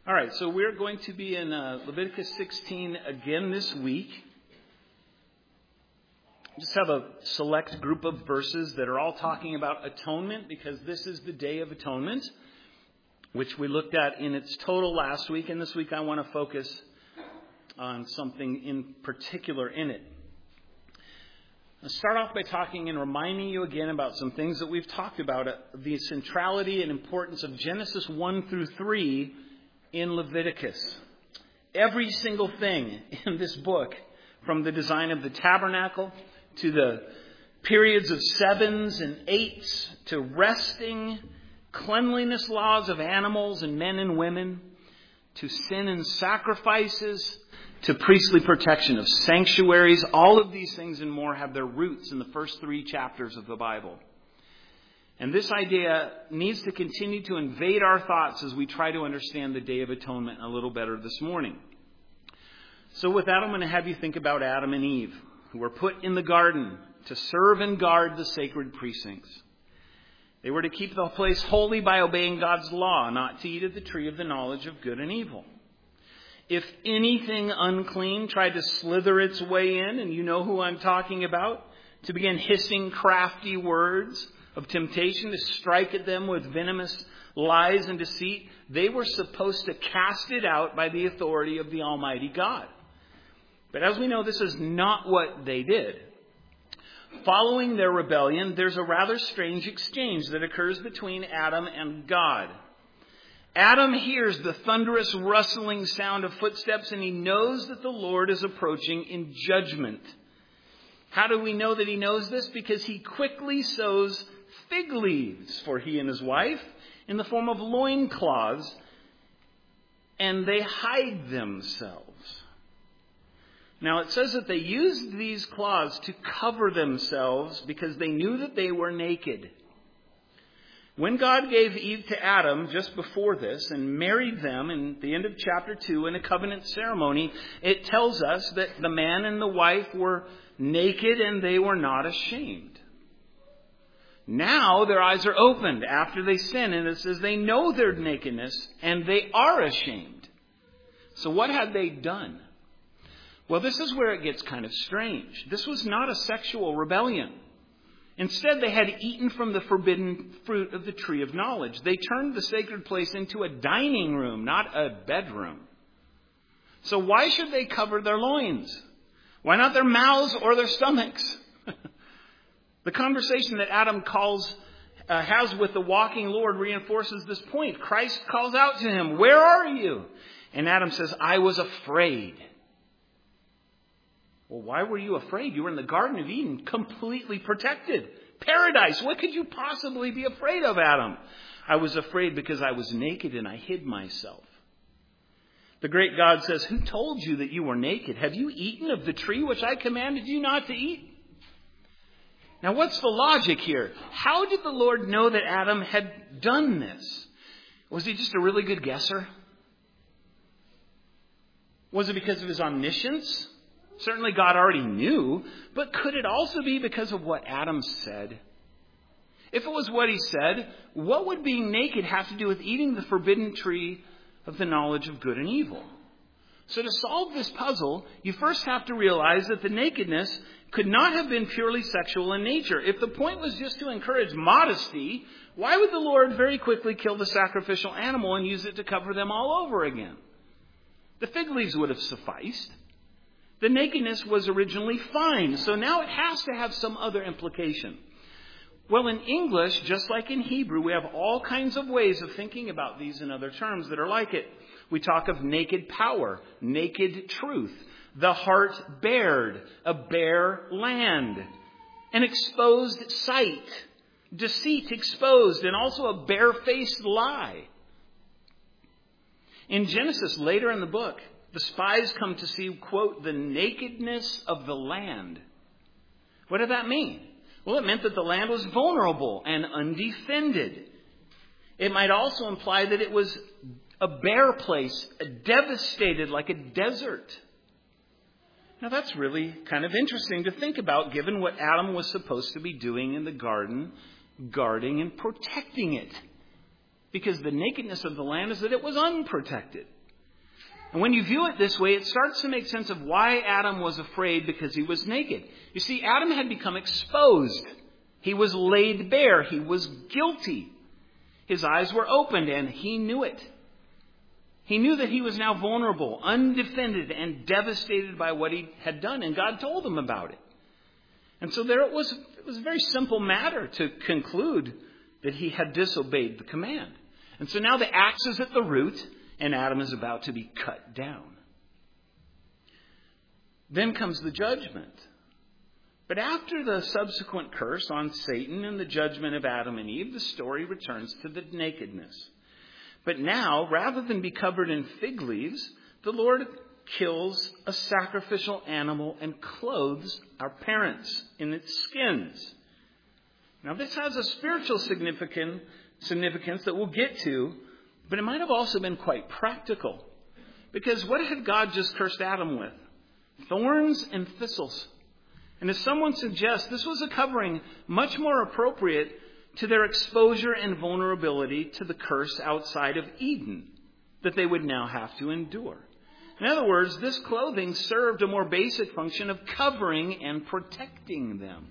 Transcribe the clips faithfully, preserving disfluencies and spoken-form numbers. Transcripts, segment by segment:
All right, so we're going to be in uh, Leviticus sixteen again this week. Just have a select group of verses that are all talking about atonement, because this is the Day of Atonement, which we looked at in its total last week. And this week I want to focus on something in particular in it. I'll start off by talking and reminding you again about some things that we've talked about, uh, the centrality and importance of Genesis one through three in Leviticus. Every single thing in this book, from the design of the tabernacle to the periods of sevens and eights to resting, cleanliness laws of animals and men and women, to sin and sacrifices, to priestly protection of sanctuaries, all of these things and more have their roots in the first three chapters of the Bible. And this idea needs to continue to invade our thoughts as we try to understand the Day of Atonement a little better this morning. So with that, I'm going to have you think about Adam and Eve, who were put in the garden to serve and guard the sacred precincts. They were to keep the place holy by obeying God's law, not to eat of the tree of the knowledge of good and evil. If anything unclean tried to slither its way in, and you know who I'm talking about, to begin hissing crafty words of temptation to strike at them with venomous lies and deceit, they were supposed to cast it out by the authority of the Almighty God. But as we know, this is not what they did. Following their rebellion, there's a rather strange exchange that occurs between Adam and God. Adam hears the thunderous rustling sound of footsteps, and he knows that the Lord is approaching in judgment. How do we know that he knows this? Because he quickly sews fig leaves for he and his wife in the form of loincloths, and they hide themselves. Now it says that they used these cloths to cover themselves because they knew that they were naked. When God gave Eve to Adam just before this and married them in the end of chapter two in a covenant ceremony, it tells us that the man and the wife were naked and they were not ashamed. Now their eyes are opened after they sin, and it says they know their nakedness and they are ashamed. So what had they done? Well, this is where it gets kind of strange. This was not a sexual rebellion. Instead, they had eaten from the forbidden fruit of the tree of knowledge. They turned the sacred place into a dining room, not a bedroom. So why should they cover their loins? Why not their mouths or their stomachs? The conversation that Adam calls uh, has with the walking Lord reinforces this point. Christ calls out to him, "Where are you?" And Adam says, "I was afraid." Well, why were you afraid? You were in the Garden of Eden, completely protected. Paradise. What could you possibly be afraid of, Adam? "I was afraid because I was naked and I hid myself." The great God says, "Who told you that you were naked? Have you eaten of the tree which I commanded you not to eat?" Now, what's the logic here? How did the Lord know that Adam had done this? Was he just a really good guesser? Was it because of his omniscience? Certainly God already knew, but could it also be because of what Adam said? If it was what he said, what would being naked have to do with eating the forbidden tree of the knowledge of good and evil? So to solve this puzzle, you first have to realize that the nakedness could not have been purely sexual in nature. If the point was just to encourage modesty, why would the Lord very quickly kill the sacrificial animal and use it to cover them all over again? The fig leaves would have sufficed. The nakedness was originally fine, so now it has to have some other implication. Well, in English, just like in Hebrew, we have all kinds of ways of thinking about these and other terms that are like it. We talk of naked power, naked truth, the heart bared, a bare land, an exposed sight, deceit exposed, and also a barefaced lie. In Genesis, later in the book, the spies come to see, quote, the nakedness of the land. What did that mean? Well, it meant that the land was vulnerable and undefended. It might also imply that it was a bare place, devastated like a desert. Now, that's really kind of interesting to think about, given what Adam was supposed to be doing in the garden, guarding and protecting it. because the nakedness of the land is that it was unprotected. And when you view it this way, it starts to make sense of why Adam was afraid because he was naked. You see, Adam had become exposed. He was laid bare. He was guilty. His eyes were opened and he knew it. He knew that he was now vulnerable, undefended, and devastated by what he had done. And God told him about it. And so there it was, it was a very simple matter to conclude that he had disobeyed the command. And so now the axe is at the root, and Adam is about to be cut down. Then comes the judgment. But after the subsequent curse on Satan and the judgment of Adam and Eve, the story returns to the nakedness. But now, rather than be covered in fig leaves, the Lord kills a sacrificial animal and clothes our parents in its skins. Now, this has a spiritual significance, significance that we'll get to, but it might have also been quite practical. Because what had God just cursed Adam with? Thorns and thistles. And as someone suggests, this was a covering much more appropriate to their exposure and vulnerability to the curse outside of Eden that they would now have to endure. In other words, this clothing served a more basic function of covering and protecting them.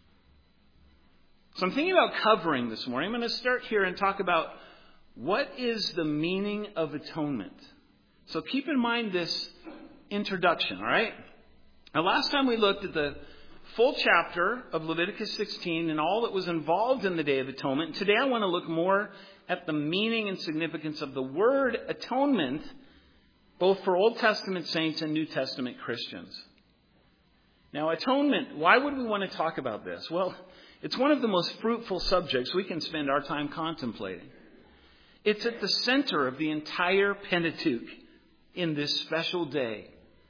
So I'm thinking about covering this morning. I'm going to start here and talk about what is the meaning of atonement. So keep in mind this introduction, all right? Now, last time we looked at the full chapter of Leviticus sixteen and all that was involved in the Day of Atonement. Today I want to look more at the meaning and significance of the word atonement, both for Old Testament saints and New Testament Christians. Now, atonement, why would we want to talk about this? Well, it's one of the most fruitful subjects we can spend our time contemplating. It's at the center of the entire Pentateuch in this special day.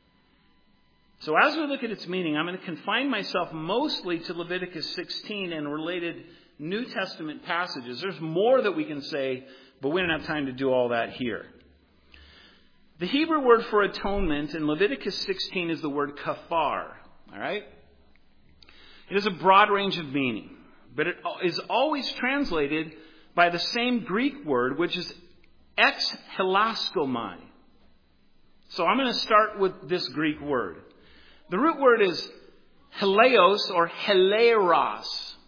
So as we look at its meaning, I'm going to confine myself mostly to Leviticus sixteen and related New Testament passages. There's more that we can say, but we don't have time to do all that here. The Hebrew word for atonement in Leviticus sixteen is the word kafar. All right? It has a broad range of meaning, but it is always translated by the same Greek word, which is ex helaskomai. So I'm going to start with this Greek word. The root word is heleos or heleros,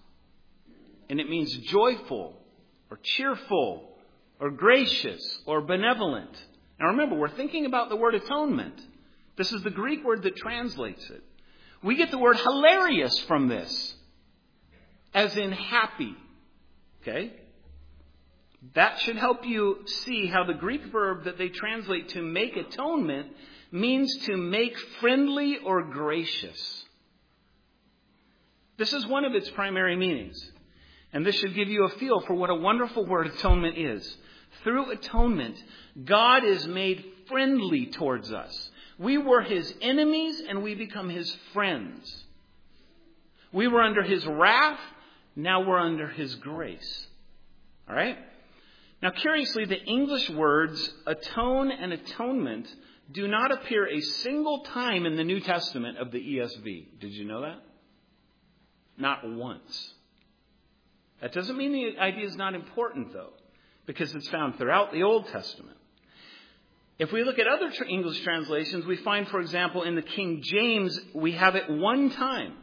and it means joyful or cheerful or gracious or benevolent. Now remember, we're thinking about the word atonement. This is the Greek word that translates it. We get the word hilarious from this, as in happy. Okay? That should help you see how the Greek verb that they translate to make atonement means to make friendly or gracious. This is one of its primary meanings. And this should give you a feel for what a wonderful word atonement is. Through atonement, God is made friendly towards us. We were his enemies and we become his friends. We were under his wrath, now we're under his grace. All right? Now, curiously, the English words atone and atonement do not appear a single time in the New Testament of the E S V. Did you know that? Not once. That doesn't mean the idea is not important, though, because it's found throughout the Old Testament. If we look at other English translations, we find, for example, in the King James, we have it one time,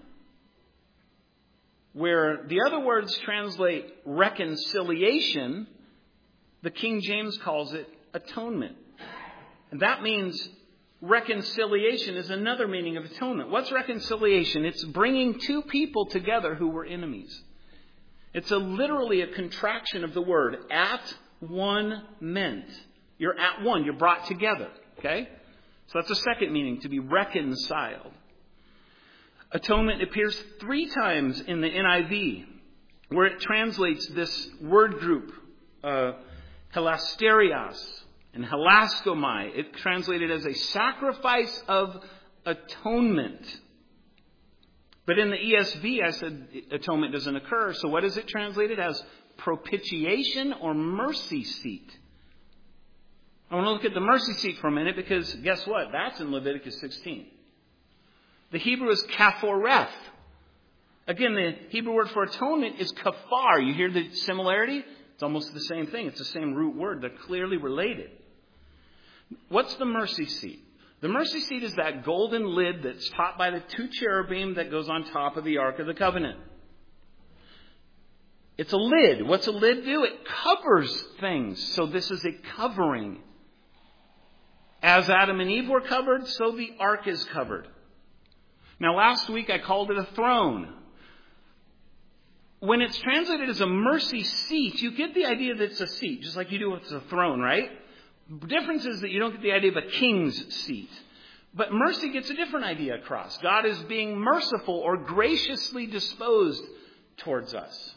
where the other words translate reconciliation. The King James calls it atonement. And that means reconciliation is another meaning of atonement. What's reconciliation? It's bringing two people together who were enemies. It's a literally a contraction of the word at one meant. You're at one. You're brought together. Okay? So that's a second meaning, to be reconciled. Atonement appears three times in the N I V, where it translates this word group, uh, hilasterios and hilaskomai. It translated as a sacrifice of atonement. But in the E S V, I said atonement doesn't occur. So what is it translated as? Propitiation or mercy seat. I want to look at the mercy seat for a minute because guess what? That's in Leviticus sixteen. The Hebrew is kaphareth. Again, the Hebrew word for atonement is kafar. You hear the similarity? It's almost the same thing. It's the same root word. They're clearly related. What's the mercy seat? The mercy seat is that golden lid that's topped by the two cherubim that goes on top of the Ark of the Covenant. It's a lid. What's a lid do? It covers things. So this is a covering. As Adam and Eve were covered, so the Ark is covered. Now last week I called it a throne. When it's translated as a mercy seat, you get the idea that it's a seat, just like you do with a throne, right? The difference is that you don't get the idea of a king's seat. But mercy gets a different idea across. God is being merciful or graciously disposed towards us.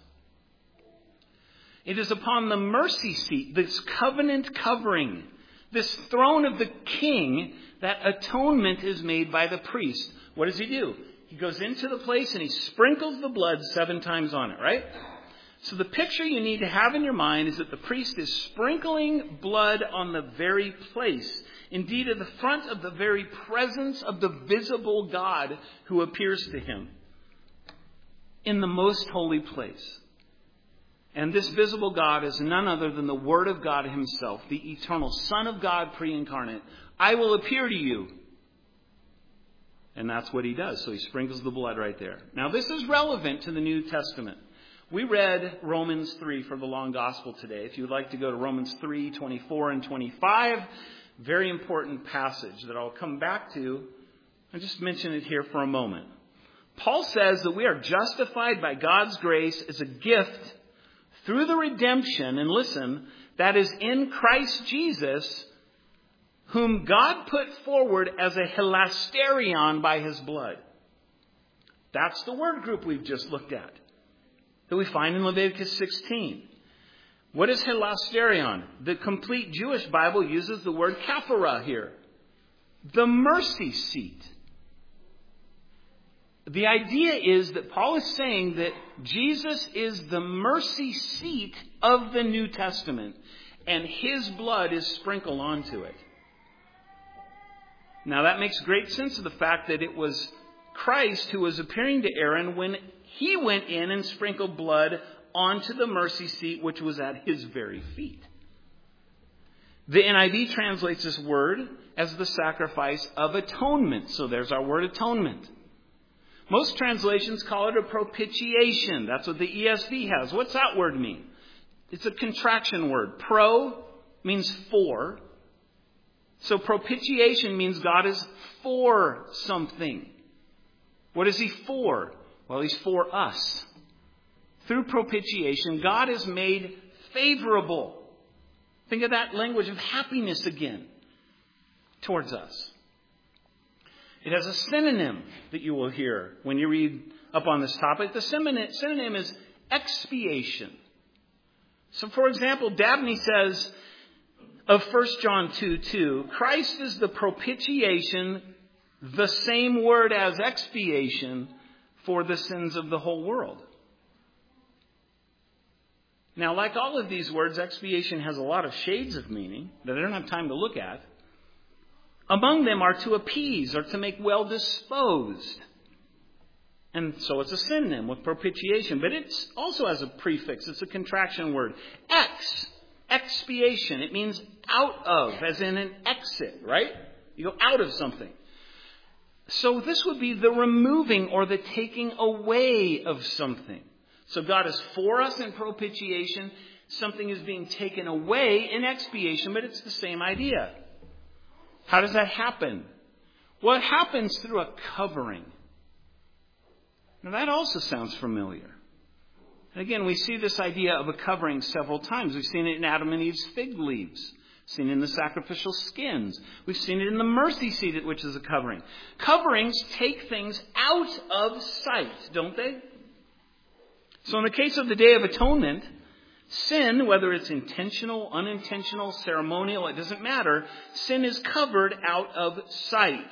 It is upon the mercy seat, this covenant covering, this throne of the king, that atonement is made by the priest. What does he do? He goes into the place and he sprinkles the blood seven times on it, right? So the picture you need to have in your mind is that the priest is sprinkling blood on the very place. Indeed, at the front of the very presence of the visible God who appears to him in the most holy place. And this visible God is none other than the Word of God himself, the eternal Son of God pre-incarnate. I will appear to you. And that's what he does. So he sprinkles the blood right there. Now this is relevant to the New Testament. We read Romans three for the long gospel today. If you would like to go to Romans three, twenty-four and twenty-five, very important passage that I'll come back to. I'll just mention it here for a moment. Paul says that we are justified by God's grace as a gift through the redemption, and listen, that is in Christ Jesus, whom God put forward as a hilasterion by his blood. That's the word group we've just looked at, that we find in Leviticus sixteen. What is hilasterion? The complete Jewish Bible uses the word kaphara here. The mercy seat. The idea is that Paul is saying that Jesus is the mercy seat of the New Testament, and his blood is sprinkled onto it. Now that makes great sense of the fact that it was Christ who was appearing to Aaron when he went in and sprinkled blood onto the mercy seat, which was at his very feet. The N I V translates this word as the sacrifice of atonement. So there's our word atonement. Most translations call it a propitiation. That's what the E S V has. What's that word mean? It's a contraction word. Pro means for. So propitiation means God is for something. What is he for? Well, he's for us. Through propitiation, God is made favorable. Think of that language of happiness again towards us. It has a synonym that you will hear when you read up on this topic. The synonym is expiation. So, for example, Dabney says of First John two two, Christ is the propitiation, the same word as expiation, for the sins of the whole world. Now, like all of these words, expiation has a lot of shades of meaning that I don't have time to look at. Among them are to appease or to make well disposed. And so it's a synonym with propitiation. But it also has a prefix. It's a contraction word. Ex, expiation. It means out of, as in an exit, right? You go out of something. So this would be the removing or the taking away of something. So God is for us in propitiation. Something is being taken away in expiation, but it's the same idea. How does that happen? Well, it happens through a covering. Now that also sounds familiar. And again, we see this idea of a covering several times. We've seen it in Adam and Eve's fig leaves. We've seen it in the sacrificial skins. We've seen it in the mercy seat, which is a covering. Coverings take things out of sight, don't they? So in the case of the Day of Atonement, sin, whether it's intentional, unintentional, ceremonial, it doesn't matter. Sin is covered out of sight.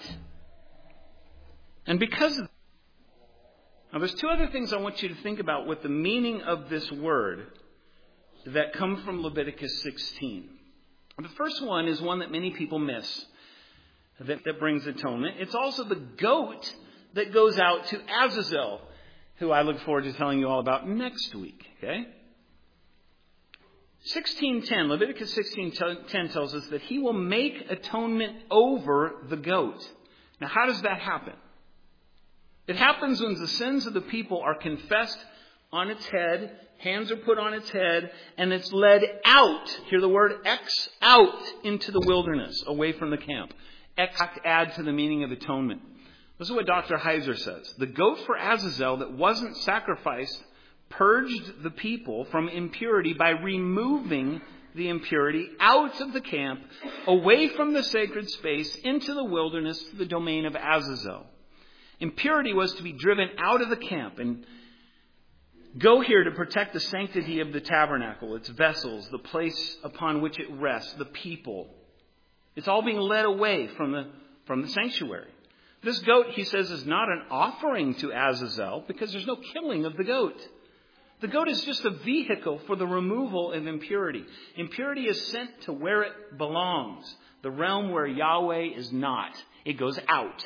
And because of now there's two other things I want you to think about with the meaning of this word that come from Leviticus sixteen. The first one is one that many people miss that, that brings atonement. It's also the goat that goes out to Azazel, who I look forward to telling you all about next week. Okay? sixteen ten, Leviticus sixteen ten tells us that he will make atonement over the goat. Now, how does that happen? It happens when the sins of the people are confessed on its head, hands are put on its head, and it's led out, hear the word, X, out into the wilderness, away from the camp. X add to the meaning of atonement. This is what Doctor Heiser says. The goat for Azazel that wasn't sacrificed purged the people from impurity by removing the impurity out of the camp, away from the sacred space, into the wilderness, to the domain of Azazel. Impurity was to be driven out of the camp and go here to protect the sanctity of the tabernacle, its vessels, the place upon which it rests, the people. It's all being led away from the, from the sanctuary. This goat, he says, is not an offering to Azazel because there's no killing of the goat. The goat is just a vehicle for the removal of impurity. Impurity is sent to where it belongs, the realm where Yahweh is not. It goes out.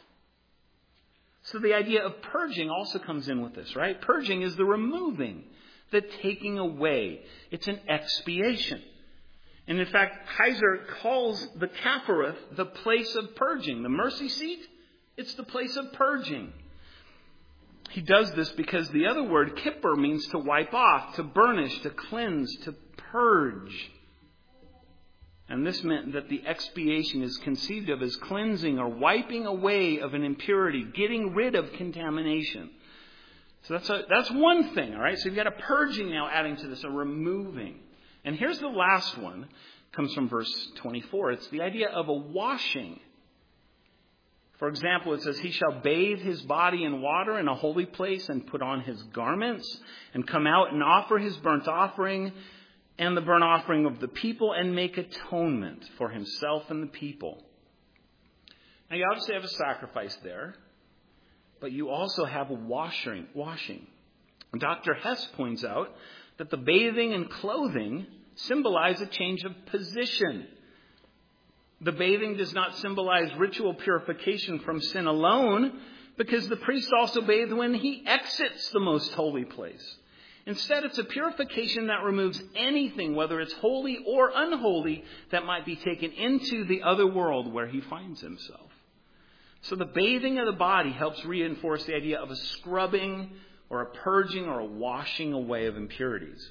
So the idea of purging also comes in with this, right? Purging is the removing, the taking away. It's an expiation. And in fact, Heiser calls the Kaphareth the place of purging. The mercy seat, it's the place of purging. He does this because the other word, kippur, means to wipe off, to burnish, to cleanse, to purge. And this meant that the expiation is conceived of as cleansing or wiping away of an impurity, getting rid of contamination. So that's a, that's one thing, all right? So you've got a purging now adding to this, a removing. And here's the last one. It comes from verse twenty-four. It's the idea of a washing. For example, it says, he shall bathe his body in water in a holy place and put on his garments and come out and offer his burnt offering and the burnt offering of the people and make atonement for himself and the people. Now, you obviously have a sacrifice there, but you also have a washing. washing. Doctor Hess points out that the bathing and clothing symbolize a change of position. The bathing does not symbolize ritual purification from sin alone, because the priest also bathes when he exits the most holy place. Instead, it's a purification that removes anything, whether it's holy or unholy, that might be taken into the other world where he finds himself. So the bathing of the body helps reinforce the idea of a scrubbing or a purging or a washing away of impurities.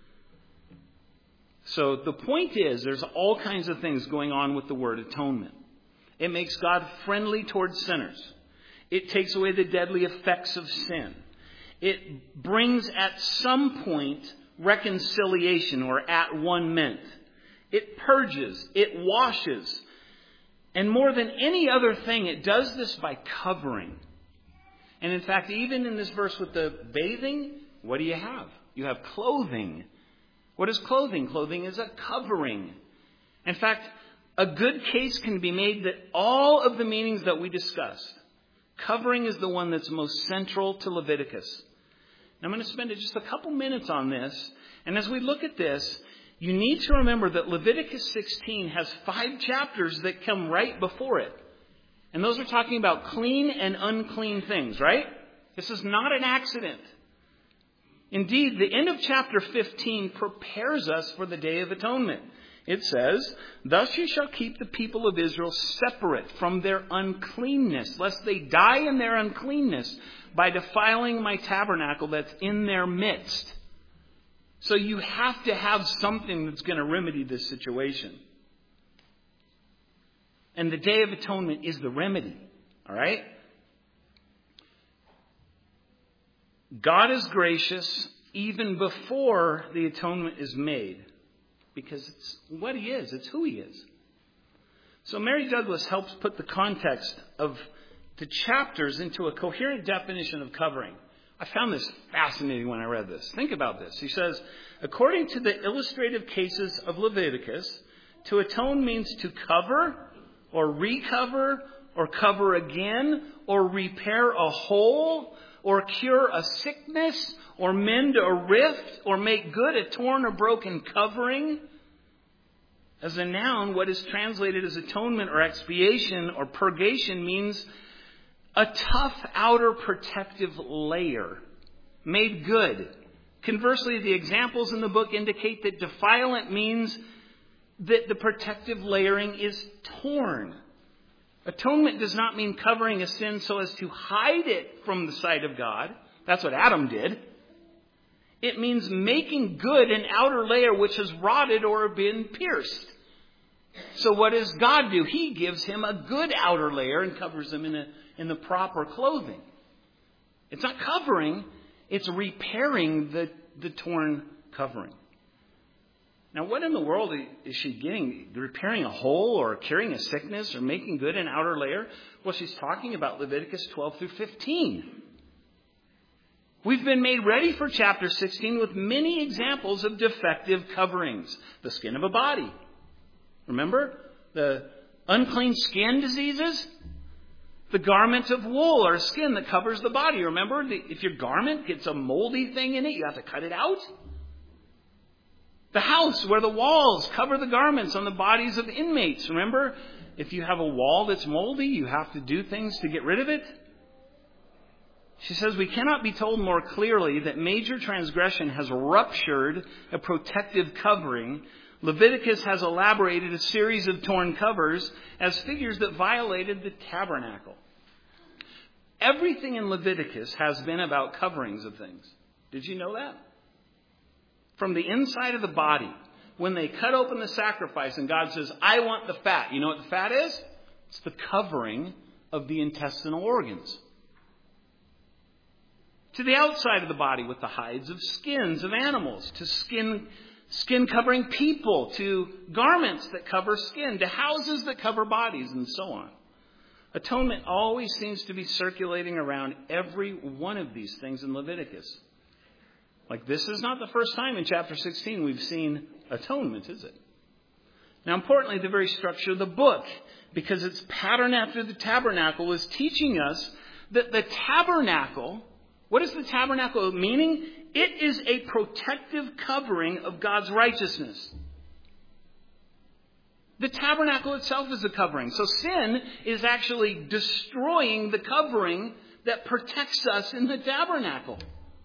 So the point is, there's all kinds of things going on with the word atonement. It makes God friendly towards sinners. It takes away the deadly effects of sin. It brings at some point reconciliation or at one meant. It purges. It washes. And more than any other thing, it does this by covering. And in fact, even in this verse with the bathing, what do you have? You have clothing. What is clothing? Clothing is a covering. In fact, a good case can be made that all of the meanings that we discussed, covering is the one that's most central to Leviticus. I'm going to spend just a couple minutes on this. And as we look at this, you need to remember that Leviticus sixteen has five chapters that come right before it. And those are talking about clean and unclean things, right? This is not an accident. Indeed, the end of chapter fifteen prepares us for the Day of Atonement. It says, thus you shall keep the people of Israel separate from their uncleanness, lest they die in their uncleanness by defiling my tabernacle that's in their midst. So you have to have something that's going to remedy this situation. And the Day of Atonement is the remedy. All right? God is gracious even before the atonement is made. Because it's what he is. It's who he is. So Mary Douglas helps put the context of the chapters into a coherent definition of covering. I found this fascinating when I read this. Think about this. He says, according to the illustrative cases of Leviticus, to atone means to cover or recover or cover again or repair a hole or cure a sickness or mend a rift or make good a torn or broken covering. As a noun, what is translated as atonement or expiation or purgation means a tough outer protective layer, made good, Conversely, the examples in the book indicate that defilement means that the protective layering is torn. Atonement does not mean covering a sin so as to hide it from the sight of God. That's what Adam did. It means making good an outer layer which has rotted or been pierced. So what does God do? He gives him a good outer layer and covers him in, a, in the proper clothing. It's not covering, it's repairing the, the torn covering. Now, what in the world is she getting? Repairing a hole or curing a sickness or making good an outer layer? Well, she's talking about Leviticus twelve through fifteen. We've been made ready for chapter sixteen with many examples of defective coverings. The skin of a body. Remember? The unclean skin diseases? The garment of wool or skin that covers the body. Remember? If your garment gets a moldy thing in it, you have to cut it out. The house where the walls cover the garments on the bodies of inmates. Remember? If you have a wall that's moldy, you have to do things to get rid of it. She says we cannot be told more clearly that major transgression has ruptured a protective covering. Leviticus has elaborated a series of torn covers as figures that violated the tabernacle. Everything in Leviticus has been about coverings of things. Did you know that? From the inside of the body, when they cut open the sacrifice and God says, I want the fat. You know what the fat is? It's the covering of the intestinal organs. To the outside of the body with the hides of skins of animals, to skin skin covering people, to garments that cover skin, to houses that cover bodies, and so on. Atonement always seems to be circulating around every one of these things in Leviticus. Like, this is not the first time in chapter sixteen we've seen atonement, is it? Now, importantly, the very structure of the book, because its pattern after the tabernacle, is teaching us that the tabernacle, what is the tabernacle meaning? It is a protective covering of God's righteousness. The tabernacle itself is a covering. So sin is actually destroying the covering that protects us in the tabernacle.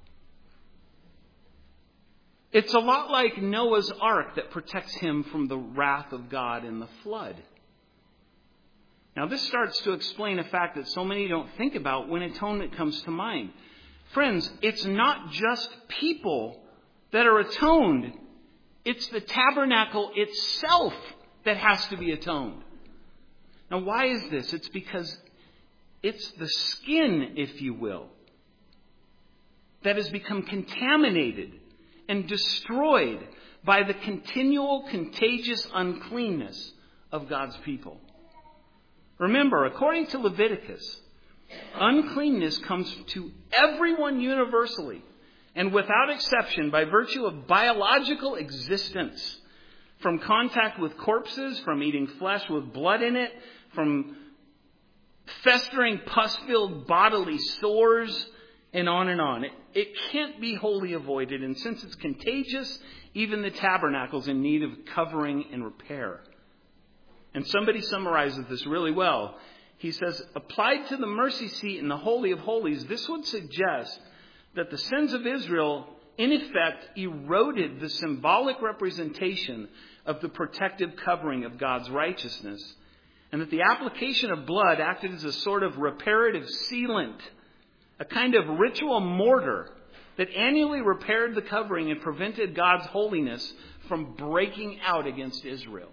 It's a lot like Noah's ark that protects him from the wrath of God in the flood. Now, this starts to explain a fact that so many don't think about when atonement comes to mind. Friends, it's not just people that are atoned. It's the tabernacle itself that has to be atoned. Now, why is this? It's because it's the skin, if you will, that has become contaminated and destroyed by the continual contagious uncleanness of God's people. Remember, according to Leviticus, uncleanness comes to everyone universally and without exception by virtue of biological existence. From contact with corpses, from eating flesh with blood in it, from festering pus-filled bodily sores, and on and on. It, it can't be wholly avoided, and since it's contagious, even the tabernacle's in need of covering and repair. And somebody summarizes this really well. He says, applied to the mercy seat in the Holy of Holies, this would suggest that the sins of Israel, in effect, eroded the symbolic representation of the protective covering of God's righteousness, and that the application of blood acted as a sort of reparative sealant, a kind of ritual mortar that annually repaired the covering and prevented God's holiness from breaking out against Israel.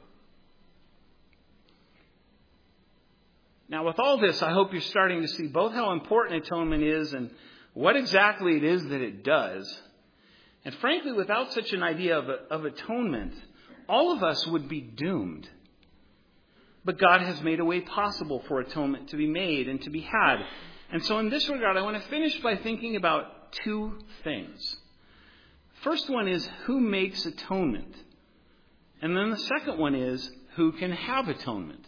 Now, with all this, I hope you're starting to see both how important atonement is and what exactly it is that it does. And frankly, without such an idea of, of atonement, all of us would be doomed. But God has made a way possible for atonement to be made and to be had. And so in this regard, I want to finish by thinking about two things. First one is who makes atonement? And then the second one is who can have atonement?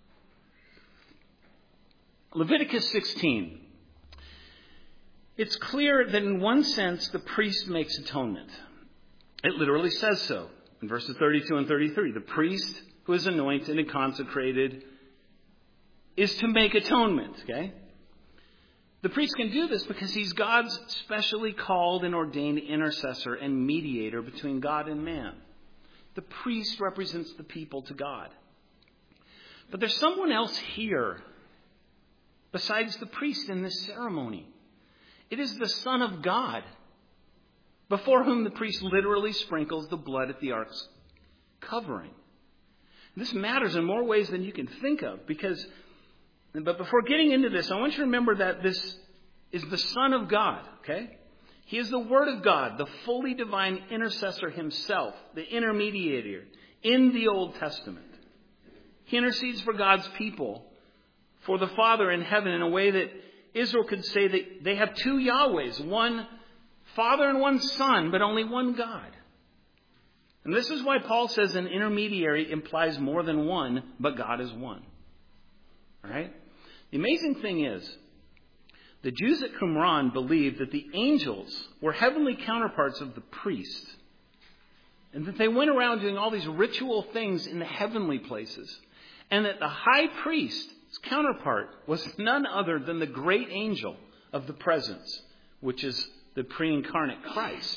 Leviticus sixteen. It's clear that in one sense the priest makes atonement. It literally says so in verses thirty-two and thirty-three. The priest who is anointed and consecrated is to make atonement, okay? The priest can do this because he's God's specially called and ordained intercessor and mediator between God and man. The priest represents the people to God. But there's someone else here besides the priest in this ceremony. It is the Son of God, before whom the priest literally sprinkles the blood at the ark's covering. This matters in more ways than you can think of, because, but before getting into this, I want you to remember that this is the Son of God, okay? He is the Word of God, the fully divine intercessor himself, the intermediator in the Old Testament. He intercedes for God's people, for the Father in heaven, in a way that Israel could say that they have two Yahwehs, one Father and one Son, but only one God. And this is why Paul says an intermediary implies more than one, but God is one. All right? The amazing thing is, the Jews at Qumran believed that the angels were heavenly counterparts of the priest, and that they went around doing all these ritual things in the heavenly places, and that the high priest's counterpart was none other than the great angel of the presence, which is the pre-incarnate Christ.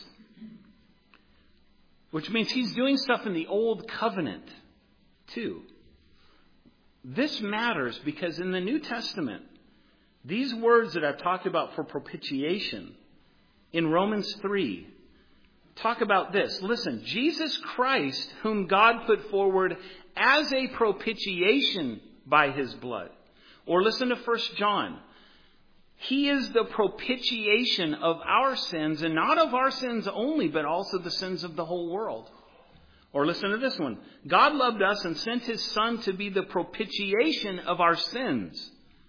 Which means he's doing stuff in the old covenant too. This matters because in the New Testament, these words that I've talked about for propitiation in Romans three talk about this. Listen, Jesus Christ, whom God put forward as a propitiation by his blood. Or listen to First John. He is the propitiation of our sins, and not of our sins only, but also the sins of the whole world. Or listen to this one. God loved us and sent his Son to be the propitiation of our sins.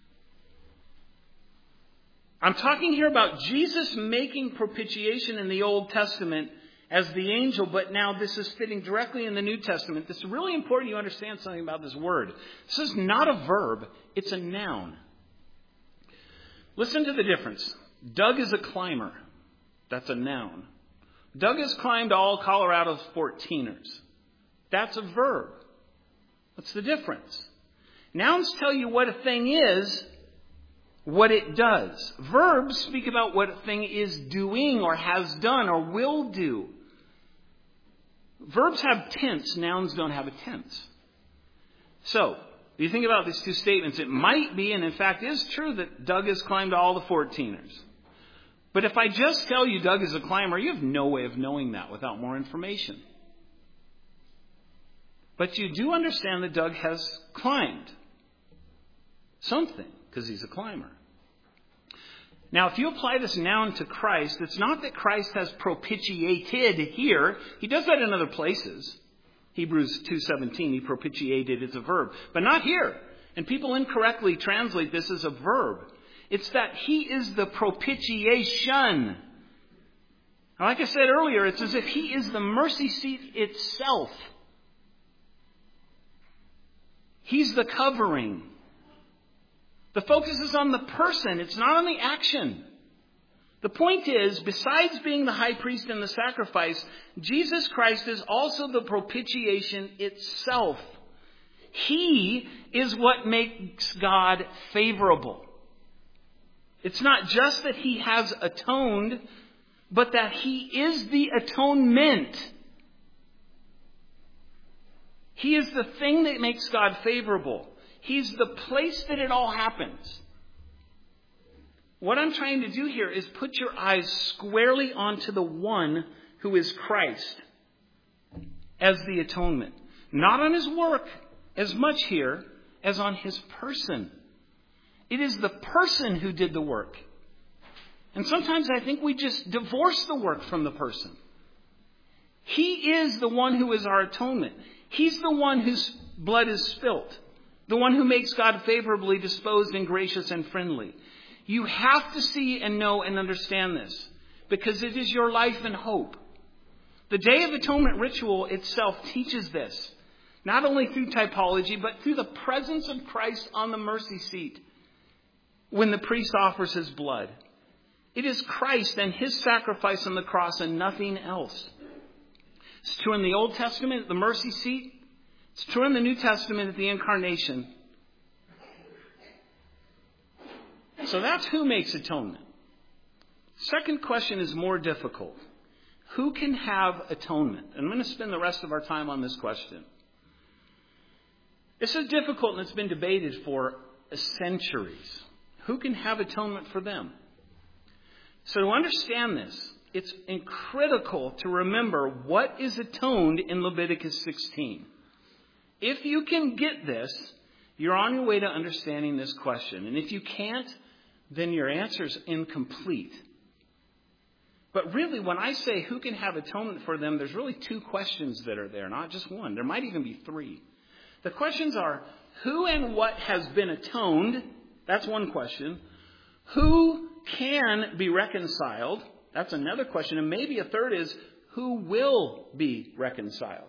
I'm talking here about Jesus making propitiation in the Old Testament as the angel, but now this is fitting directly in the New Testament. This is really important you understand something about this word. This is not a verb, it's a noun. Listen to the difference. Doug is a climber. That's a noun. Doug has climbed all Colorado's fourteeners. That's a verb. What's the difference? Nouns tell you what a thing is, what it does. Verbs speak about what a thing is doing or has done or will do. Verbs have tense. Nouns don't have a tense. So, if you think about these two statements, it might be, and in fact is true, that Doug has climbed all the fourteeners. But if I just tell you Doug is a climber, you have no way of knowing that without more information. But you do understand that Doug has climbed something, because he's a climber. Now, if you apply this noun to Christ, it's not that Christ has propitiated here. He does that in other places. Hebrews two seventeen, he propitiated, it's a verb. But not here. And people incorrectly translate this as a verb. It's that he is the propitiation. Like I said earlier, it's as if he is the mercy seat itself. He's the covering. The focus is on the person. It's not on the action. The point is, besides being the high priest and the sacrifice, Jesus Christ is also the propitiation itself. He is what makes God favorable. It's not just that he has atoned, but that he is the atonement. He is the thing that makes God favorable. He's the place that it all happens. What I'm trying to do here is put your eyes squarely onto the one who is Christ as the atonement. Not on his work as much here as on his person. It is the person who did the work. And sometimes I think we just divorce the work from the person. He is the one who is our atonement. He's the one whose blood is spilt. The one who makes God favorably disposed and gracious and friendly. You have to see and know and understand this, because it is your life and hope. The Day of Atonement ritual itself teaches this, not only through typology, but through the presence of Christ on the mercy seat when the priest offers his blood. It is Christ and his sacrifice on the cross and nothing else. It's true in the Old Testament at the mercy seat. It's true in the New Testament at the incarnation. So that's who makes atonement. Second question is more difficult. Who can have atonement? And I'm going to spend the rest of our time on this question. This is difficult and it's been debated for centuries. Who can have atonement for them? So to understand this, it's critical to remember what is atoned in Leviticus sixteen. If you can get this, you're on your way to understanding this question. And if you can't, then your answer is incomplete. But really, when I say who can have atonement for them, there's really two questions that are there, not just one. There might even be three. The questions are, who and what has been atoned? That's one question. Who can be reconciled? That's another question. And maybe a third is, who will be reconciled?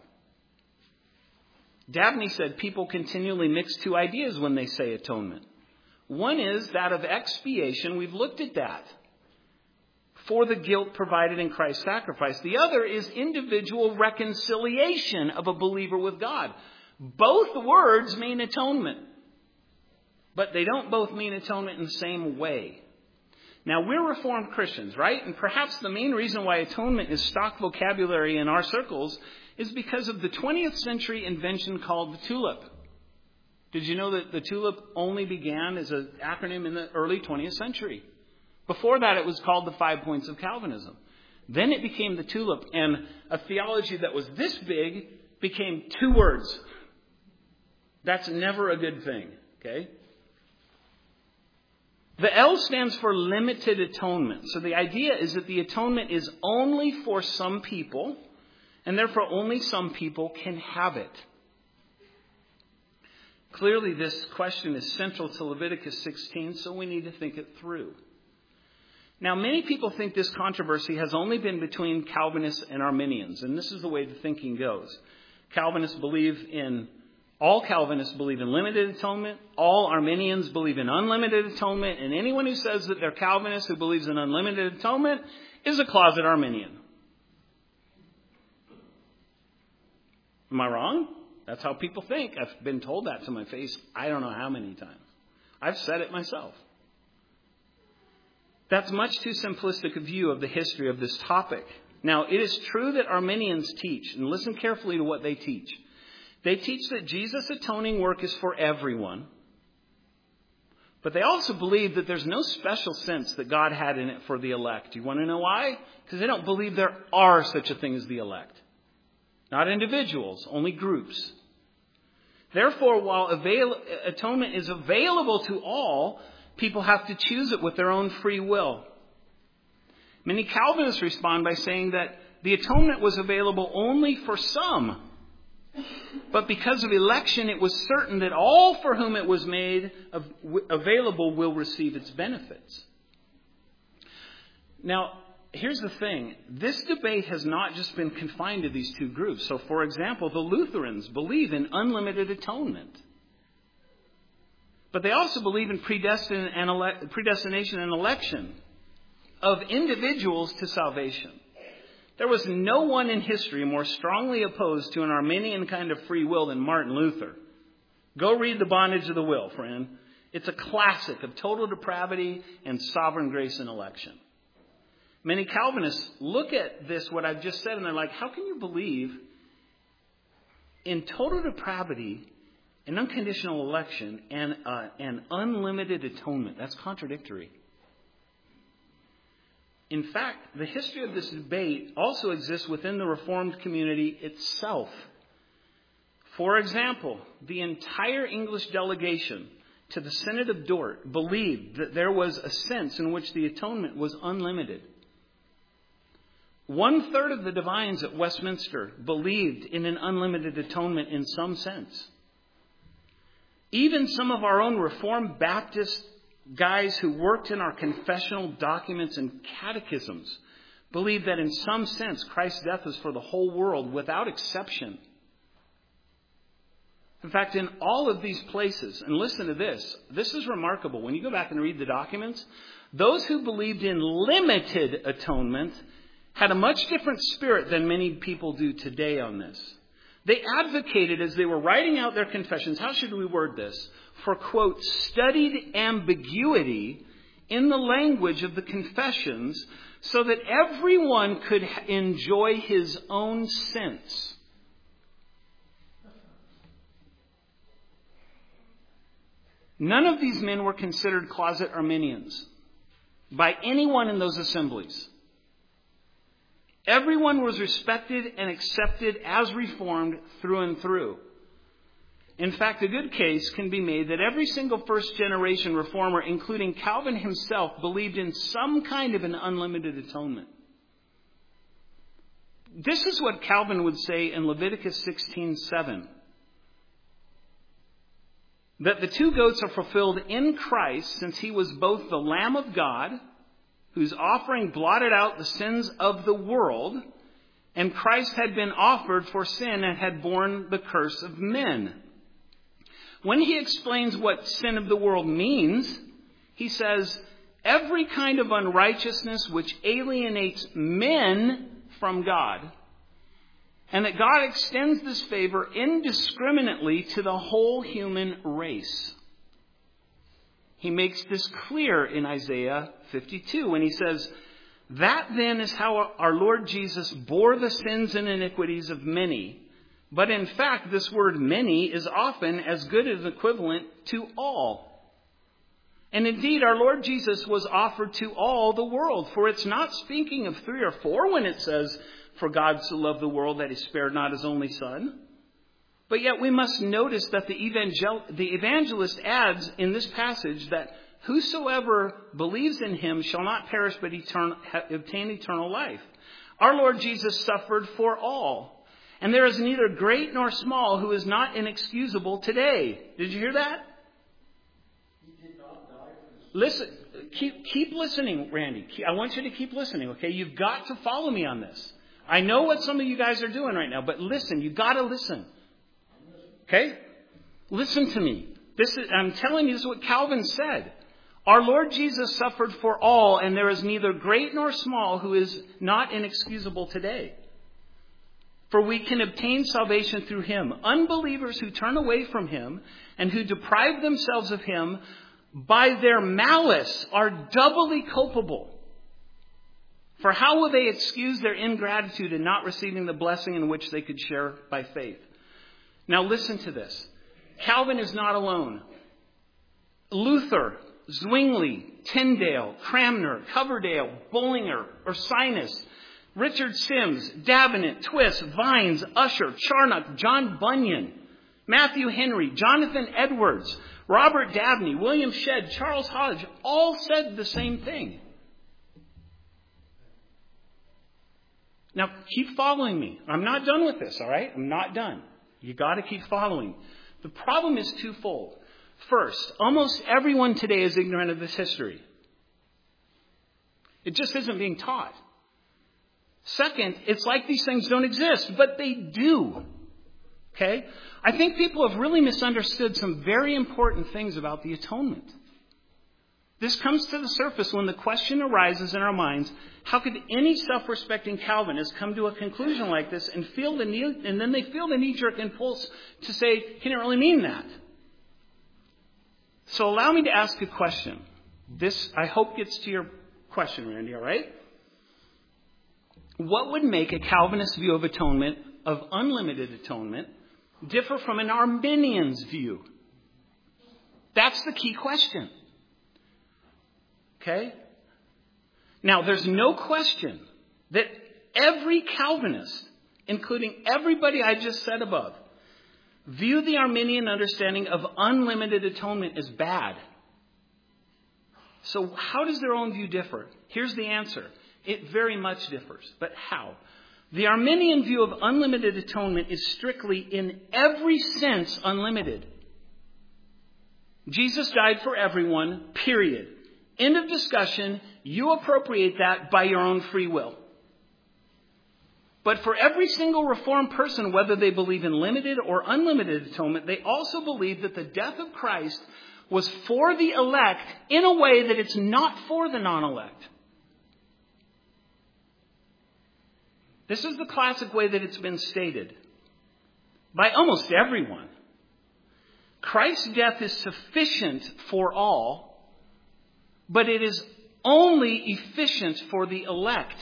Dabney said people continually mix two ideas when they say atonement. One is that of expiation. We've looked at that. For the guilt provided in Christ's sacrifice. The other is individual reconciliation of a believer with God. Both words mean atonement. But they don't both mean atonement in the same way. Now, we're Reformed Christians, right? And perhaps the main reason why atonement is stock vocabulary in our circles is because of the twentieth century invention called the tulip. Did you know that the tulip only began as an acronym in the early twentieth century? Before that, it was called the Five Points of Calvinism. Then it became the tulip, and a theology that was this big became two words. That's never a good thing, okay? The L stands for limited atonement. So the idea is that the atonement is only for some people, and therefore only some people can have it. Clearly, this question is central to Leviticus sixteen, so we need to think it through. Now, many people think this controversy has only been between Calvinists and Arminians, and this is the way the thinking goes. Calvinists believe in, all Calvinists believe in limited atonement, all Arminians believe in unlimited atonement, and anyone who says that they're Calvinist who believes in unlimited atonement is a closet Arminian. Am I wrong? That's how people think. I've been told that to my face I don't know how many times. I've said it myself. That's much too simplistic a view of the history of this topic. Now, it is true that Arminians teach, and listen carefully to what they teach. They teach that Jesus' atoning work is for everyone. But they also believe that there's no special sense that God had in it for the elect. You want to know why? Because they don't believe there are such a thing as the elect. Not individuals, only groups. Therefore, while avail- atonement is available to all, people have to choose it with their own free will. Many Calvinists respond by saying that the atonement was available only for some. But because of election, it was certain that all for whom it was made available will receive its benefits. Now, here's the thing. This debate has not just been confined to these two groups. So, for example, the Lutherans believe in unlimited atonement. But they also believe in predestin- and ele- predestination and election of individuals to salvation. There was no one in history more strongly opposed to an Arminian kind of free will than Martin Luther. Go read The Bondage of the Will, friend. It's a classic of total depravity and sovereign grace and election. Many Calvinists look at this, what I've just said, and they're like, how can you believe in total depravity, an unconditional election, and uh, an unlimited atonement? That's contradictory. In fact, the history of this debate also exists within the Reformed community itself. For example, the entire English delegation to the Synod of Dort believed that there was a sense in which the atonement was unlimited. One third of the divines at Westminster believed in an unlimited atonement in some sense. Even some of our own Reformed Baptist guys who worked in our confessional documents and catechisms believed that in some sense Christ's death was for the whole world without exception. In fact, in all of these places, and listen to this, this is remarkable. When you go back and read the documents, those who believed in limited atonement had a much different spirit than many people do today on this. They advocated, as they were writing out their confessions, how should we word this? For, quote, studied ambiguity in the language of the confessions so that everyone could enjoy his own sense. None of these men were considered closet Arminians by anyone in those assemblies. Everyone was respected and accepted as Reformed through and through. In fact, a good case can be made that every single first-generation Reformer, including Calvin himself, believed in some kind of an unlimited atonement. This is what Calvin would say in Leviticus sixteen seven. That the two goats are fulfilled in Christ, since he was both the Lamb of God, whose offering blotted out the sins of the world, and Christ had been offered for sin and had borne the curse of men. When he explains what sin of the world means, he says, every kind of unrighteousness which alienates men from God, and that God extends this favor indiscriminately to the whole human race. He makes this clear in Isaiah fifty-two when he says, that then is how our Lord Jesus bore the sins and iniquities of many. But in fact, this word many is often as good as equivalent to all. And indeed, our Lord Jesus was offered to all the world. For it's not speaking of three or four when it says, for God so loved the world that he spared not his only son. But yet we must notice that the, evangel- the evangelist adds in this passage that whosoever believes in him shall not perish but etern- obtain eternal life. Our Lord Jesus suffered for all. And there is neither great nor small who is not inexcusable today. Did you hear that? He did not die for his Listen, keep, keep listening, Randy. I want you to keep listening, okay? You've got to follow me on this. I know what some of you guys are doing right now, but listen, you've got to listen. Okay? Listen to me. This is, I'm telling you, this is what Calvin said. Our Lord Jesus suffered for all, and there is neither great nor small who is not inexcusable today. For we can obtain salvation through him. Unbelievers who turn away from him and who deprive themselves of him by their malice are doubly culpable. For how will they excuse their ingratitude in not receiving the blessing in which they could share by faith? Now listen to this. Calvin is not alone. Luther, Zwingli, Tyndale, Cranmer, Coverdale, Bullinger, Ursinus, Richard Sims, Davenant, Twist, Vines, Usher, Charnock, John Bunyan, Matthew Henry, Jonathan Edwards, Robert Dabney, William Shedd, Charles Hodge, all said the same thing. Now, keep following me. I'm not done with this, all right? I'm not done. You got to keep following. The problem is twofold. First, almost everyone today is ignorant of this history. It just isn't being taught. Second, it's like these things don't exist, but they do. Okay? I think people have really misunderstood some very important things about the atonement. This comes to the surface when the question arises in our minds, how could any self-respecting Calvinist come to a conclusion like this and feel the knee, and then they feel the knee-jerk impulse to say, he didn't really mean that. So allow me to ask a question. This, I hope, gets to your question, Randy, all right? What would make a Calvinist view of atonement, of unlimited atonement, differ from an Arminian's view? That's the key question. Okay? Now, there's no question that every Calvinist, including everybody I just said above, view the Arminian understanding of unlimited atonement as bad. So how does their own view differ? Here's the answer. It very much differs. But how? The Arminian view of unlimited atonement is strictly, in every sense, unlimited. Jesus died for everyone, period. End of discussion. You appropriate that by your own free will. But for every single Reformed person, whether they believe in limited or unlimited atonement, they also believe that the death of Christ was for the elect in a way that it's not for the non-elect. This is the classic way that it's been stated by almost everyone. Christ's death is sufficient for all, but it is only efficient for the elect.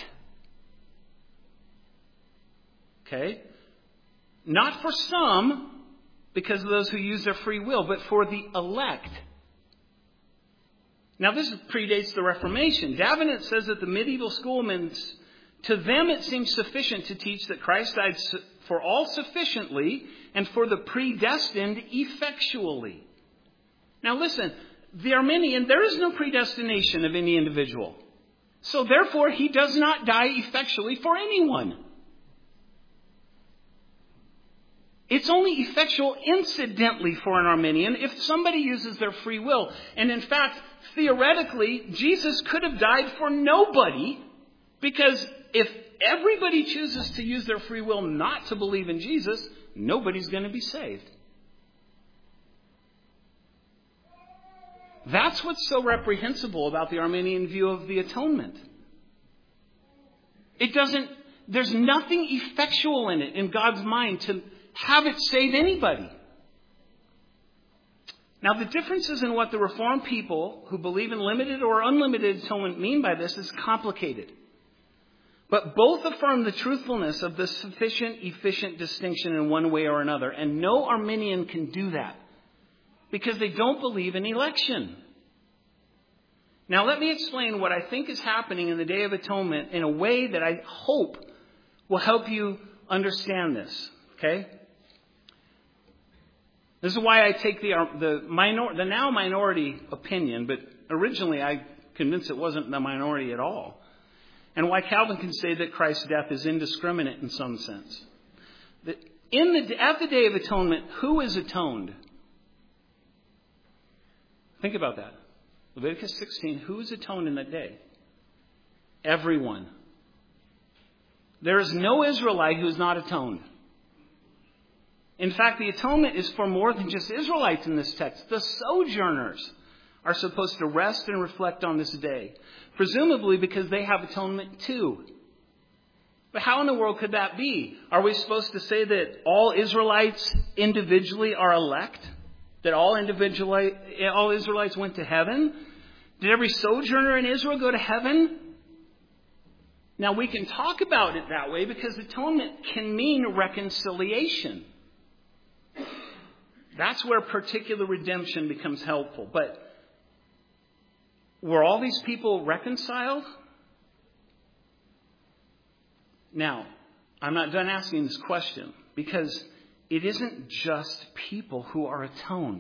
Okay? Not for some, because of those who use their free will, but for the elect. Now, this predates the Reformation. Davenant says that the medieval schoolmen, to them it seems sufficient to teach that Christ died for all sufficiently and for the predestined effectually. Now listen, the Arminian, there is no predestination of any individual. So therefore, he does not die effectually for anyone. It's only effectual incidentally for an Arminian if somebody uses their free will. And in fact, theoretically, Jesus could have died for nobody, because if everybody chooses to use their free will not to believe in Jesus, nobody's going to be saved. That's what's so reprehensible about the Arminian view of the atonement. It doesn't, there's nothing effectual in it in God's mind to have it save anybody. Now, the differences in what the Reformed people who believe in limited or unlimited atonement mean by this is complicated. But both affirm the truthfulness of the sufficient, efficient distinction in one way or another. And no Arminian can do that, because they don't believe in election. Now, let me explain what I think is happening in the Day of Atonement in a way that I hope will help you understand this. Okay? This is why I take the the, minor, the now minority opinion, but originally I convinced it wasn't the minority at all. And why Calvin can say that Christ's death is indiscriminate in some sense. That in the, at the Day of Atonement, who is atoned? Think about that. Leviticus sixteen, who is atoned in that day? Everyone. There is no Israelite who is not atoned. In fact, the atonement is for more than just Israelites in this text. The sojourners are supposed to rest and reflect on this day, presumably because they have atonement too. But how in the world could that be? Are we supposed to say that all Israelites individually are elect? That all individual, all Israelites went to heaven? Did every sojourner in Israel go to heaven? Now, we can talk about it that way because atonement can mean reconciliation. That's where particular redemption becomes helpful. But were all these people reconciled? Now, I'm not done asking this question, because it isn't just people who are atoned.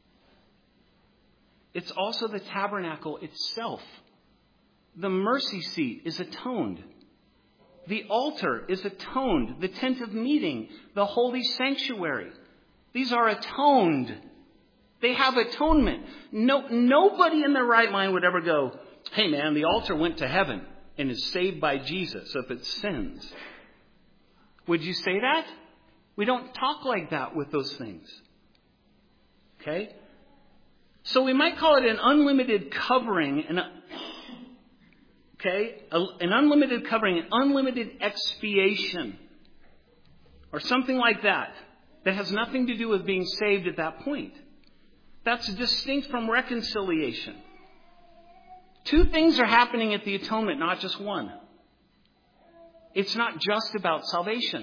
It's also the tabernacle itself. The mercy seat is atoned. The altar is atoned. The tent of meeting, the holy sanctuary. These are atoned. They have atonement. No, nobody in their right mind would ever go, hey man, the altar went to heaven and is saved by Jesus of its sins. Would you say that? We don't talk like that with those things. Okay? So we might call it an unlimited covering, an, okay, an unlimited covering, an unlimited expiation, or something like that, that has nothing to do with being saved at that point. That's distinct from reconciliation. Two things are happening at the atonement, not just one. It's not just about salvation.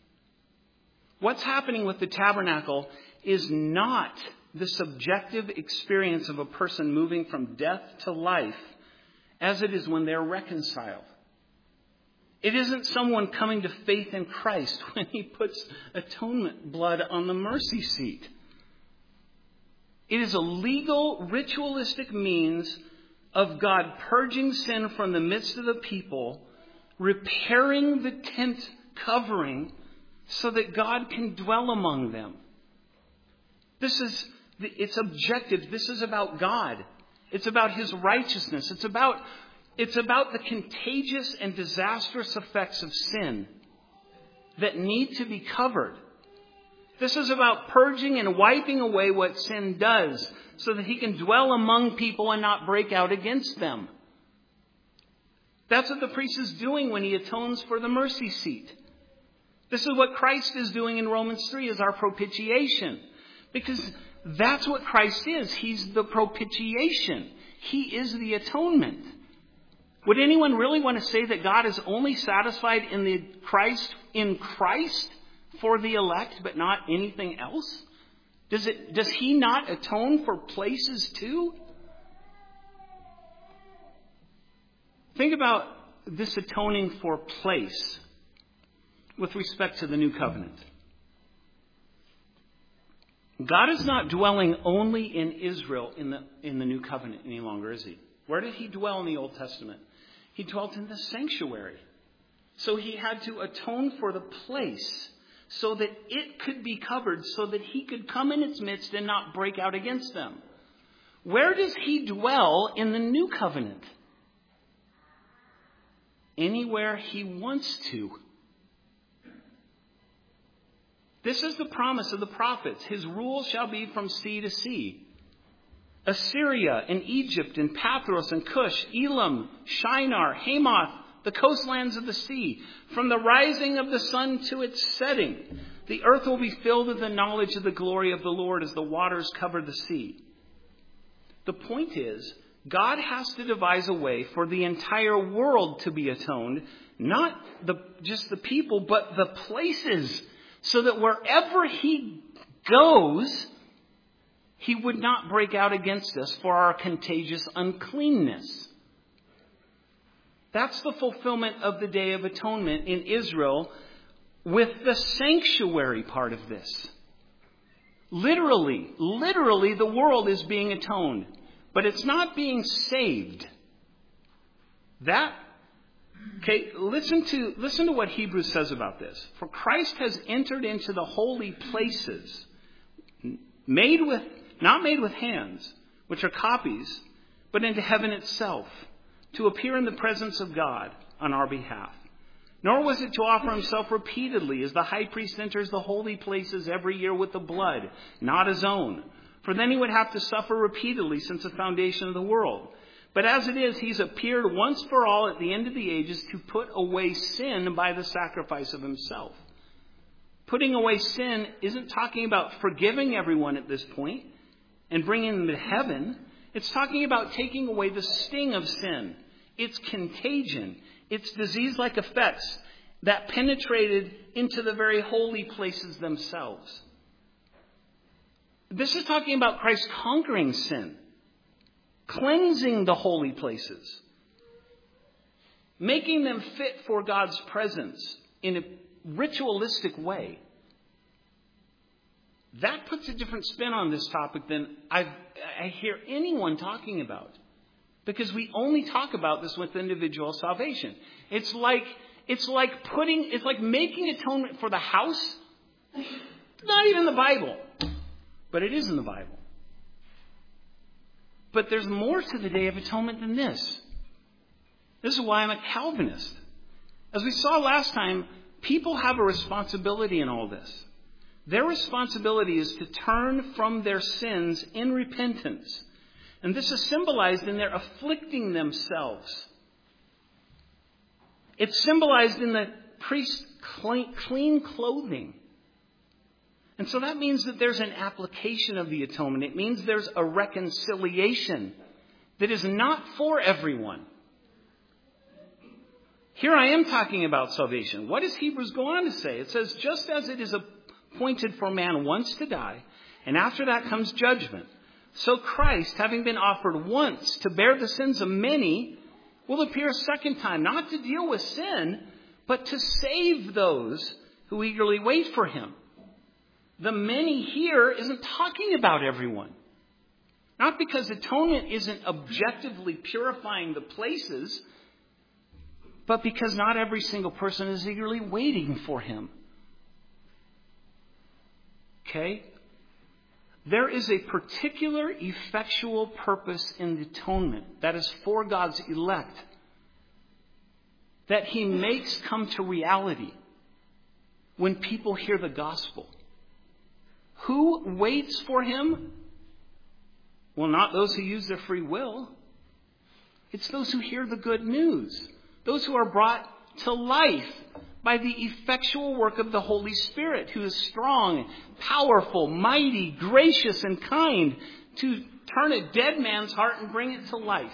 What's happening with the tabernacle is not the subjective experience of a person moving from death to life as it is when they're reconciled. It isn't someone coming to faith in Christ when he puts atonement blood on the mercy seat. It is a legal, ritualistic means of God purging sin from the midst of the people, repairing the tent covering so that God can dwell among them. This is, it's objective. This is about God. It's about his righteousness. It's about, it's about the contagious and disastrous effects of sin that need to be covered. This is about purging and wiping away what sin does so that he can dwell among people and not break out against them. That's what the priest is doing when he atones for the mercy seat. This is what Christ is doing in Romans three as our propitiation. Because that's what Christ is. He's the propitiation. He is the atonement. Would anyone really want to say that God is only satisfied in the Christ, in Christ for the elect, but not anything else? Does it, does he not atone for places too? Think about this atoning for place with respect to the new covenant. God is not dwelling only in Israel in the, in the new covenant any longer, is he? Where did he dwell in the Old Testament? He dwelt in the sanctuary. So he had to atone for the place so that it could be covered, so that he could come in its midst and not break out against them. Where does he dwell in the new covenant? Anywhere he wants to. This is the promise of the prophets. His rule shall be from sea to sea. Assyria and Egypt and Pathros and Cush, Elam, Shinar, Hamath, the coastlands of the sea, from the rising of the sun to its setting. The earth will be filled with the knowledge of the glory of the Lord as the waters cover the sea. The point is, God has to devise a way for the entire world to be atoned, not the, just the people, but the places, so that wherever he goes, he would not break out against us for our contagious uncleanness. That's the fulfillment of the Day of Atonement in Israel with the sanctuary part of this. Literally, literally the world is being atoned, but it's not being saved. That, okay, listen to, listen to what Hebrews says about this. For Christ has entered into the holy places, made with, not made with hands, which are copies, but into heaven itself, to appear in the presence of God on our behalf. Nor was it to offer himself repeatedly, as the high priest enters the holy places every year with the blood, not his own. For then he would have to suffer repeatedly since the foundation of the world. But as it is, he's appeared once for all at the end of the ages to put away sin by the sacrifice of himself. Putting away sin isn't talking about forgiving everyone at this point and bringing them to heaven. It's talking about taking away the sting of sin, its contagion, its disease-like effects that penetrated into the very holy places themselves. This is talking about Christ conquering sin, cleansing the holy places, making them fit for God's presence in a ritualistic way. That puts a different spin on this topic than I've, I hear anyone talking about. Because we only talk about this with individual salvation. It's like, it's like putting, it's like making atonement for the house. It's not even in the Bible. But it is in the Bible. But there's more to the Day of Atonement than this. This is why I'm a Calvinist. As we saw last time, people have a responsibility in all this. Their responsibility is to turn from their sins in repentance. And this is symbolized in their afflicting themselves. It's symbolized in the priest's clean clothing. And so that means that there's an application of the atonement. It means there's a reconciliation that is not for everyone. Here I am talking about salvation. What does Hebrews go on to say? It says, just as it is appointed for man once to die, and after that comes judgment, so Christ, having been offered once to bear the sins of many, will appear a second time, not to deal with sin, but to save those who eagerly wait for him. The many here isn't talking about everyone. Not because atonement isn't objectively purifying the places, but because not every single person is eagerly waiting for him. Okay? There is a particular effectual purpose in the atonement that is for God's elect, that he makes come to reality when people hear the gospel. Who waits for him? Well, not those who use their free will. It's those who hear the good news. Those who are brought to life by the effectual work of the Holy Spirit, who is strong, powerful, mighty, gracious, and kind to turn a dead man's heart and bring it to life.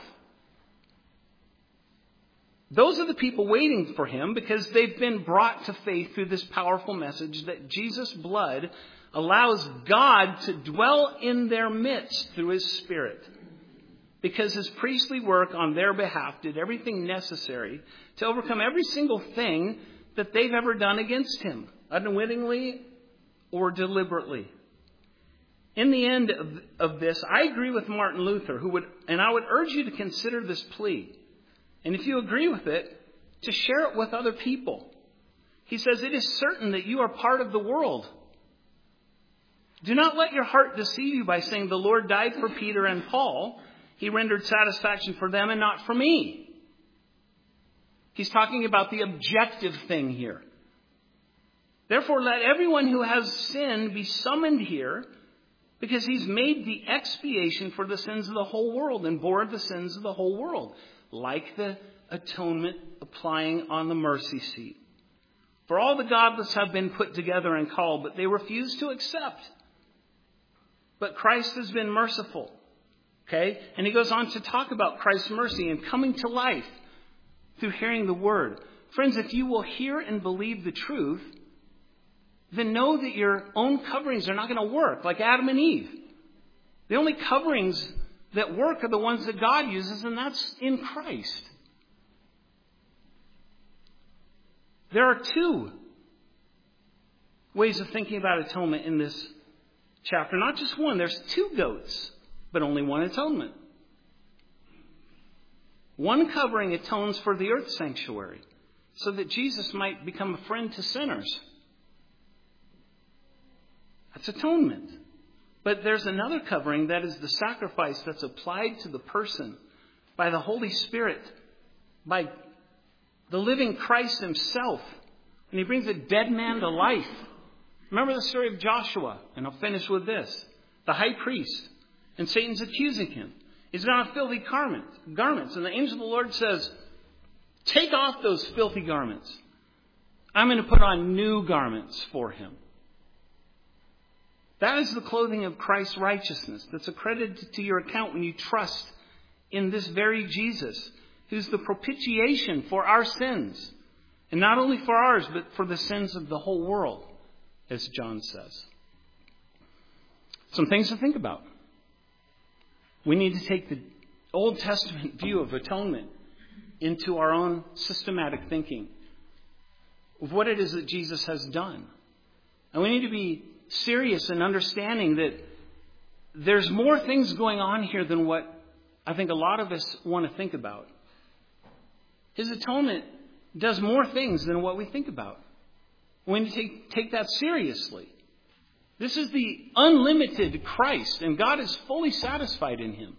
Those are the people waiting for him because they've been brought to faith through this powerful message that Jesus' blood allows God to dwell in their midst through his Spirit. Because his priestly work on their behalf did everything necessary to overcome every single thing that they've ever done against him, unwittingly or deliberately. In the end of, of this, I agree with Martin Luther, who would, and I would urge you to consider this plea. And if you agree with it, to share it with other people. He says, it is certain that you are part of the world. Do not let your heart deceive you by saying, the Lord died for Peter and Paul. He rendered satisfaction for them and not for me. He's talking about the objective thing here. Therefore, let everyone who has sinned be summoned here, because he's made the expiation for the sins of the whole world and bore the sins of the whole world, like the atonement applying on the mercy seat. For all the godless have been put together and called, but they refuse to accept. But Christ has been merciful. Okay? And he goes on to talk about Christ's mercy and coming to life through hearing the word. Friends, if you will hear and believe the truth, then know that your own coverings are not going to work like Adam and Eve. The only coverings that work are the ones that God uses, and that's in Christ. There are two ways of thinking about atonement in this chapter. Not just one. There's two goats, but only one atonement. One covering atones for the earth sanctuary so that Jesus might become a friend to sinners. That's atonement. But there's another covering that is the sacrifice that's applied to the person by the Holy Spirit, by the living Christ himself. And he brings a dead man to life. Remember the story of Joshua, and I'll finish with this. The high priest, and Satan's accusing him. He's got on filthy garment, garments, and the angel of the Lord says, take off those filthy garments. I'm going to put on new garments for him. That is the clothing of Christ's righteousness that's accredited to your account when you trust in this very Jesus, who's the propitiation for our sins. And not only for ours, but for the sins of the whole world, as John says. Some things to think about. We need to take the Old Testament view of atonement into our own systematic thinking of what it is that Jesus has done. And we need to be serious in understanding that there's more things going on here than what I think a lot of us want to think about. His atonement does more things than what we think about. We need to take, take that seriously. This is the unlimited Christ, and God is fully satisfied in him.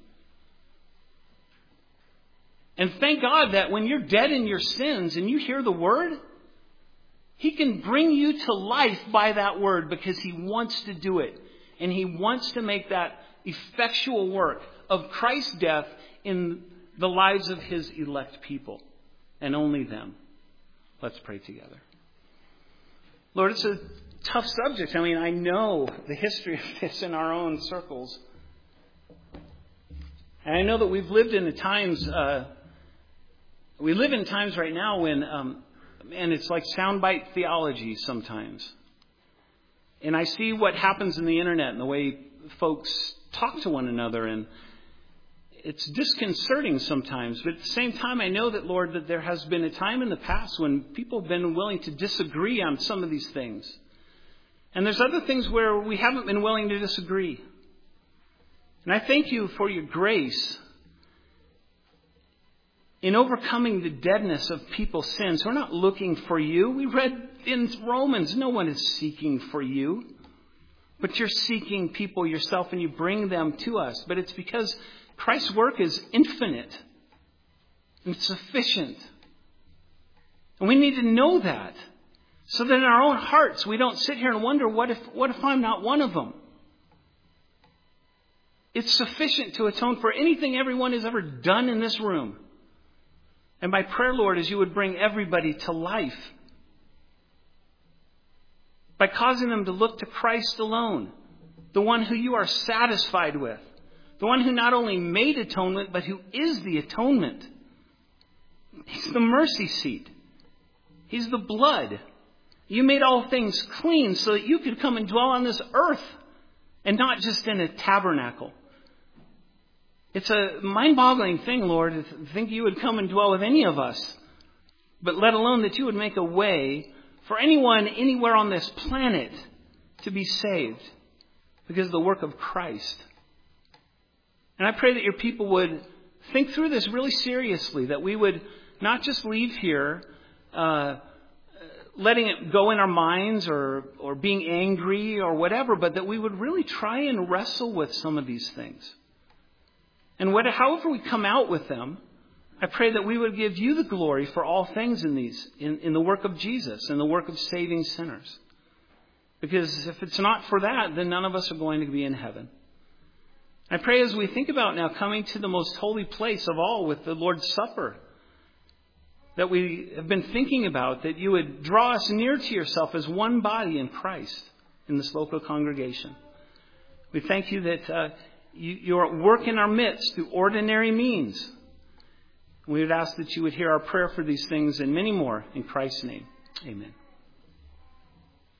And thank God that when you're dead in your sins and you hear the word, he can bring you to life by that word because he wants to do it. And he wants to make that effectual work of Christ's death in the lives of his elect people, and only them. Let's pray together. Lord, it's a tough subject. I mean, I know the history of this in our own circles. And I know that we've lived in the times, uh, we live in times right now when, um, and it's like soundbite theology sometimes. And I see what happens in the internet and the way folks talk to one another, and it's disconcerting sometimes. But at the same time, I know that, Lord, that there has been a time in the past when people have been willing to disagree on some of these things. And there's other things where we haven't been willing to disagree. And I thank you for your grace in overcoming the deadness of people's sins. We're not looking for you. We read in Romans, no one is seeking for you. But you're seeking people yourself and you bring them to us. But it's because Christ's work is infinite and sufficient. And we need to know that, so that in our own hearts we don't sit here and wonder, what if, what if I'm not one of them? It's sufficient to atone for anything everyone has ever done in this room. And my prayer, Lord, is you would bring everybody to life by causing them to look to Christ alone, the one who you are satisfied with, The one who not only made atonement, but who is the atonement. He's the mercy seat. He's the blood. You made all things clean so that you could come and dwell on this earth and not just in a tabernacle. It's a mind-boggling thing, Lord, to think you would come and dwell with any of us, but let alone that you would make a way for anyone anywhere on this planet to be saved because of the work of Christ. And I pray that your people would think through this really seriously, that we would not just leave here uh, letting it go in our minds or, or being angry or whatever, but that we would really try and wrestle with some of these things. And whatever, however we come out with them, I pray that we would give you the glory for all things in these, in, in the work of Jesus and the work of saving sinners. Because if it's not for that, then none of us are going to be in heaven. I pray as we think about now coming to the most holy place of all with the Lord's Supper, that we have been thinking about, that you would draw us near to yourself as one body in Christ in this local congregation. We thank you that uh, you, you're at work in our midst through ordinary means. We would ask that you would hear our prayer for these things and many more in Christ's name. Amen.